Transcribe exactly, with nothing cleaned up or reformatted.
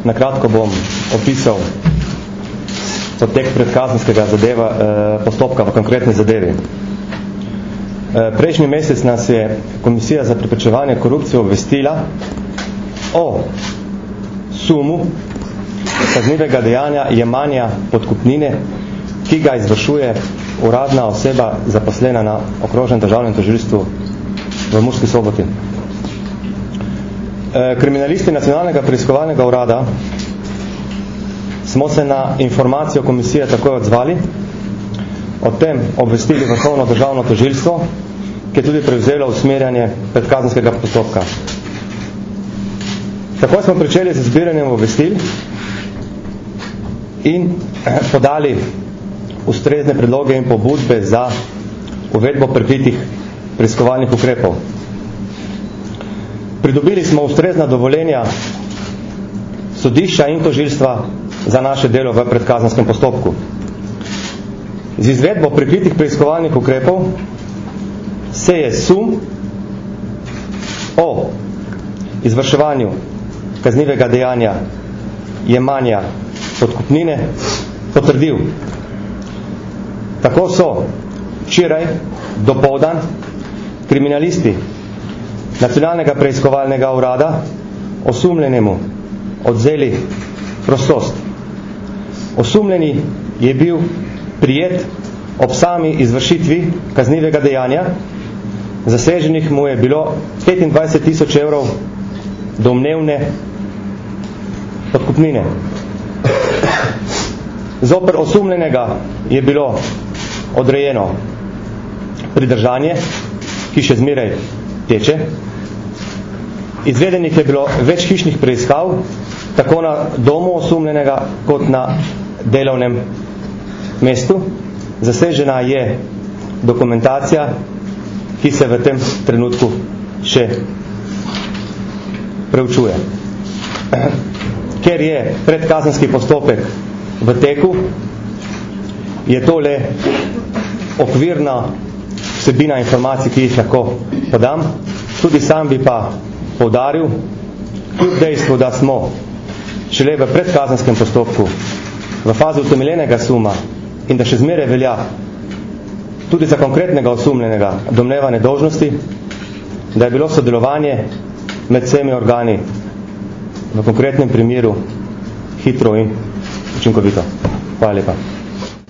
Na kratko bom opisal potek predkazenskega zadeva, eh, postopka v konkretni zadevi. Eh, prejšnji mesec nas je Komisija za preprečevanje korupcije obvestila o sumu kaznivega dejanja jemanja podkupnine, ki ga izvršuje uradna oseba zaposlena na Okrožnem državnem tožilstvu v Murski Soboti. Kriminalisti Nacionalnega preiskovalnega urada smo se na informacijo komisije takoj odzvali, o tem obvestili Vrhovno državno tožilstvo, ki je tudi prevzelo usmerjanje predkazenskega postopka. Takoj smo pričeli z zbiranjem obvestil in podali ustrezne predloge in pobudbe za uvedbo prikritih preiskovalnih ukrepov. Pridobili smo ustrezna dovoljenja sodišča in tožilstva za naše delo v predkazenskem postopku. Z izvedbo prikritih preiskovalnih ukrepov se je sum o izvrševanju kaznivega dejanja jemanja podkupnine potrdil. Tako so včeraj dopoldan kriminalisti Nacionalnega preiskovalnega urada osumljenemu odvzeli prostost. Osumljeni je bil prijet ob sami izvršitvi kaznivega dejanja, zaseženih mu je bilo petindvajset tisoč evrov domnevne podkupnine. Zoper osumljenega je bilo odrejeno pridržanje, ki še zmeraj teče. Izvedenih je bilo več hišnih preiskav, tako na domu osumljenega, kot na delovnem mestu. Zasežena je dokumentacija, ki se v tem trenutku še preučuje. Ker je predkazenski postopek v teku, je to le okvirna vsebina informacij, ki jih lahko podam. Tudi sam bi pa poudaril, kljub dejstvu, da smo šele v predkazenskem postopku, v fazi utemeljenega suma in da še zmeraj velja tudi za konkretnega osumljenega domnevane dolžnosti, da je bilo sodelovanje med vsemi organi v konkretnem primeru hitro in učinkovito. Hvala lepa.